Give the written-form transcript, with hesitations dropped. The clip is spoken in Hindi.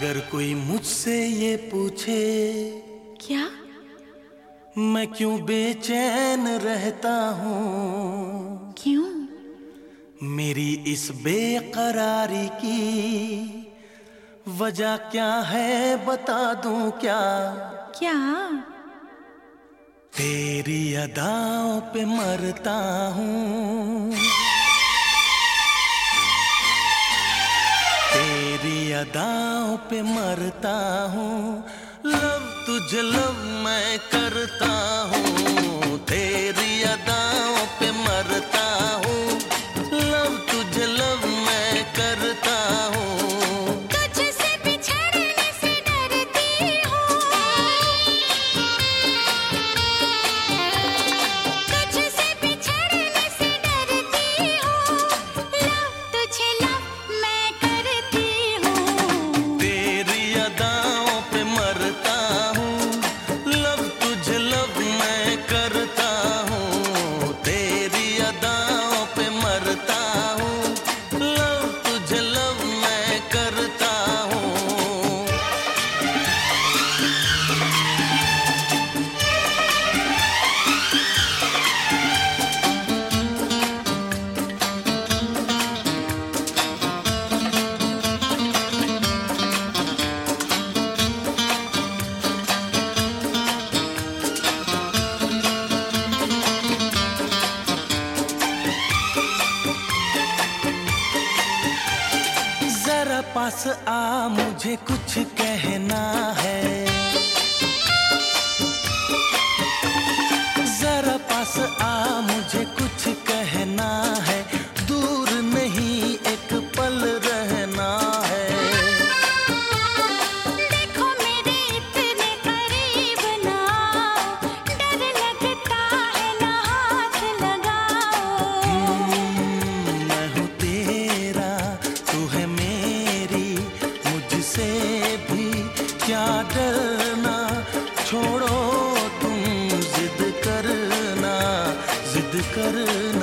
अगर कोई मुझसे ये पूछे क्या? मैं क्यों बेचैन रहता हूँ, क्यों? मेरी इस बेकरारी की वजह क्या है बता दूं क्या? क्या? तेरी अदाओं पे मरता हूँ, तेरी अदाओं पे मरता हूँ। लव तुझे लव मैं करता हूँ, तेरी अदाओं पे मरता हूँ। लव तुझे लव मैं करता हूँ। तुझसे बिछड़ने से डरती हूँ, तुझसे बिछड़ने से डरती हूँ। लव तुझे लव मैं करती हूँ, तेरी अदाओं पे मरता हूँ। लव तुझे लव मैं करता हूँ, तेरी अदाओं पे मरता हूँ। लव तुझे लव मैं करता हूँ। जरा पास आ मुझे कुछ कहना है, जरा पास आ मुझे कुछ कहना है। दूर नहीं एक पल रहना है। देखो मेरे इतने करीब ना आओ, डर लगता है ना हाथ लगाओ। मैं हूँ तेरा, तू है मेरी, मुझसे भी क्या डरना। छोड़ो तुम जिद करना, जिद करना।